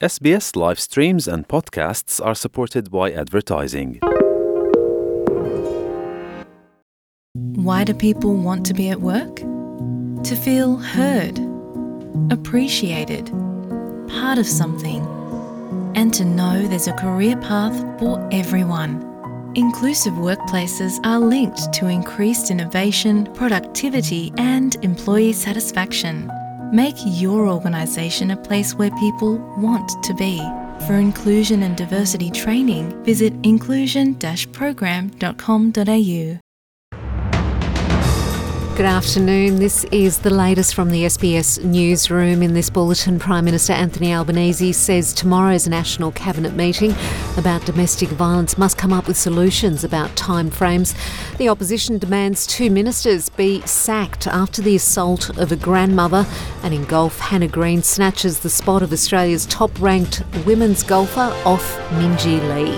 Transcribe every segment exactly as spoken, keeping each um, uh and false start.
S B S live streams and podcasts are supported by advertising. Why do people want to be at work? To feel heard, appreciated, part of something, and to know there's a career path for everyone. Inclusive workplaces are linked to increased innovation, productivity, and employee satisfaction. Make your organisation a place where people want to be. For inclusion and diversity training, visit inclusion dash program dot com dot a u. Good afternoon. This is the latest from the S B S newsroom. In this bulletin, Prime Minister Anthony Albanese says tomorrow's National Cabinet meeting about domestic violence must come up with solutions about timeframes. The opposition demands two ministers be sacked after the assault of a grandmother. And in golf, Hannah Green snatches the spot of Australia's top-ranked women's golfer off Minjee Lee.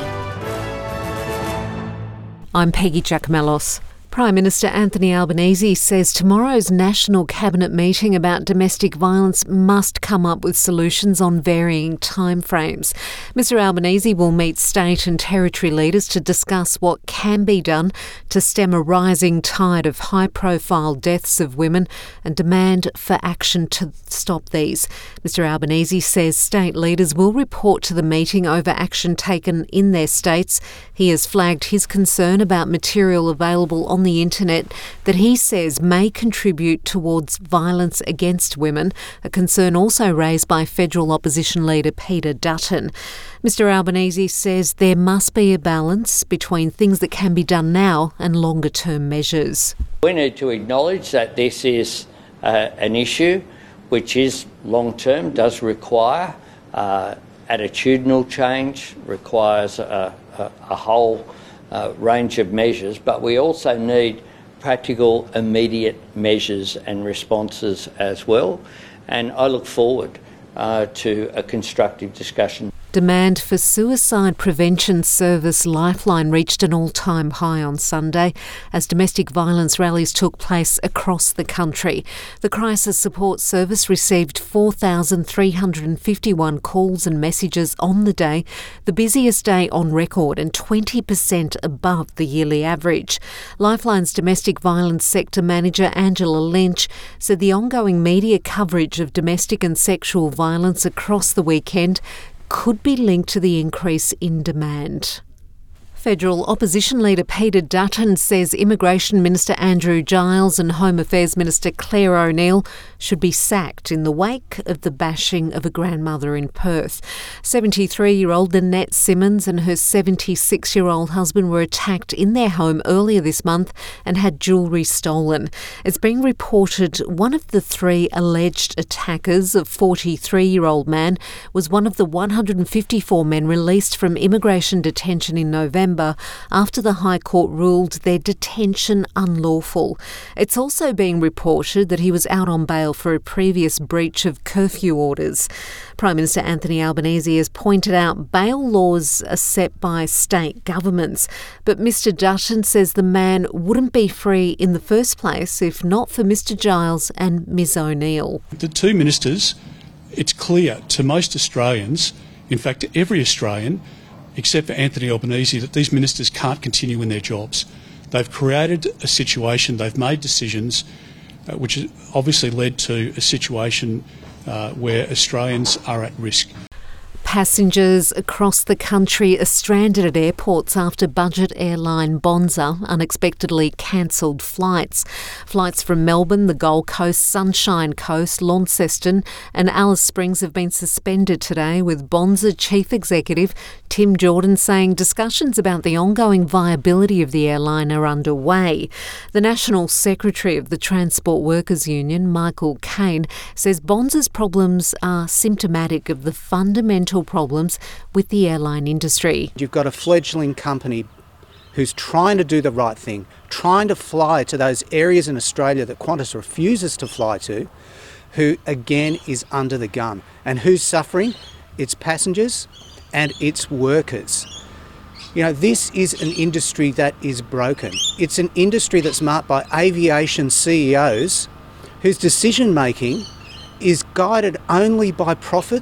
I'm Peggy Giacomellos. Prime Minister Anthony Albanese says tomorrow's National Cabinet meeting about domestic violence must come up with solutions on varying timeframes. Mister Albanese will meet state and territory leaders to discuss what can be done to stem a rising tide of high-profile deaths of women and demand for action to stop these. Mister Albanese says state leaders will report to the meeting over action taken in their states. He has flagged his concern about material available on the internet that he says may contribute towards violence against women, a concern also raised by federal opposition leader Peter Dutton. Mister Albanese says there must be a balance between things that can be done now and longer-term measures. We need to acknowledge that this is uh, an issue which is long-term, does require uh, attitudinal change, requires a, a, a whole Uh, range of measures, but we also need practical, immediate measures and responses as well. And I look forward uh, to a constructive discussion. Demand for Suicide Prevention Service Lifeline reached an all-time high on Sunday as domestic violence rallies took place across the country. The Crisis Support Service received four thousand three hundred fifty-one calls and messages on the day, the busiest day on record and twenty percent above the yearly average. Lifeline's domestic violence sector manager Angela Lynch said the ongoing media coverage of domestic and sexual violence across the weekend could be linked to the increase in demand. Federal opposition leader Peter Dutton says Immigration Minister Andrew Giles and Home Affairs Minister Claire O'Neill should be sacked in the wake of the bashing of a grandmother in Perth. seventy-three-year-old Nanette Simmons and her seventy-six-year-old husband were attacked in their home earlier this month and had jewellery stolen. It's been reported one of the three alleged attackers, a forty-three-year-old man, was one of the one hundred fifty-four men released from immigration detention in November after the High Court ruled their detention unlawful. It's also being reported that he was out on bail for a previous breach of curfew orders. Prime Minister Anthony Albanese has pointed out bail laws are set by state governments, but Mister Dutton says the man wouldn't be free in the first place if not for Mister Giles and Miz O'Neill. The two ministers, it's clear to most Australians, in fact to every Australian, except for Anthony Albanese, that these ministers can't continue in their jobs. They've created a situation, they've made decisions uh, which has obviously led to a situation uh, where Australians are at risk. Passengers across the country are stranded at airports after budget airline Bonza unexpectedly cancelled flights. Flights from Melbourne, the Gold Coast, Sunshine Coast, Launceston and Alice Springs have been suspended today, with Bonza Chief Executive Tim Jordan saying discussions about the ongoing viability of the airline are underway. The National Secretary of the Transport Workers Union, Michael Caine, says Bonza's problems are symptomatic of the fundamental problems with the airline industry. You've got a fledgling company who's trying to do the right thing, trying to fly to those areas in Australia that Qantas refuses to fly to, who again is under the gun. And who's suffering? It's passengers and it's workers. You know, this is an industry that is broken. It's an industry that's marked by aviation C E Os whose decision making is guided only by profits,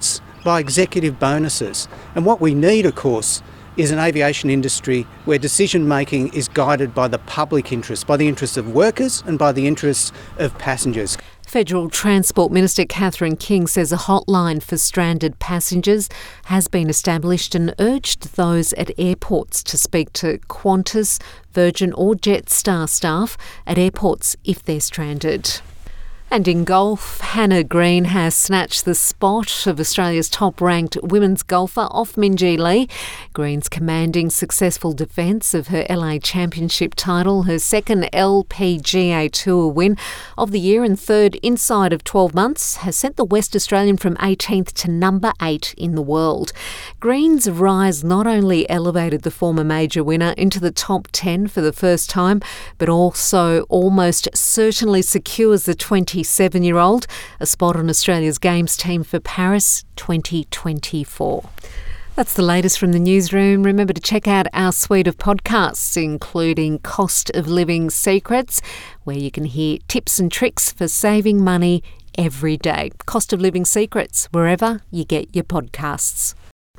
by executive bonuses. And what we need, of course, is an aviation industry where decision making is guided by the public interest, by the interests of workers and by the interests of passengers. Federal Transport Minister Catherine King says a hotline for stranded passengers has been established and urged those at airports to speak to Qantas, Virgin or Jetstar staff at airports if they're stranded. And in golf, Hannah Green has snatched the spot of Australia's top-ranked women's golfer off Minjee Lee. Green's commanding successful defence of her L A Championship title, her second L P G A Tour win of the year and third inside of twelve months, has sent the West Australian from eighteenth to number eight in the world. Green's rise not only elevated the former major winner into the top ten for the first time, but also almost certainly secures the twenty-seven-year-old a spot on Australia's Games team for Paris twenty twenty-four. That's the latest from the newsroom. Remember to check out our suite of podcasts, including Cost of Living Secrets, where you can hear tips and tricks for saving money every day. Cost of Living Secrets, wherever you get your podcasts.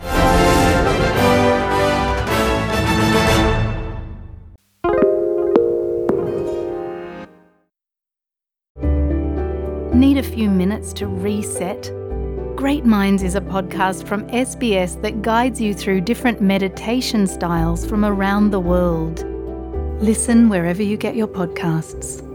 Need a few minutes to reset? Great Minds is a podcast from S B S that guides you through different meditation styles from around the world. Listen wherever you get your podcasts.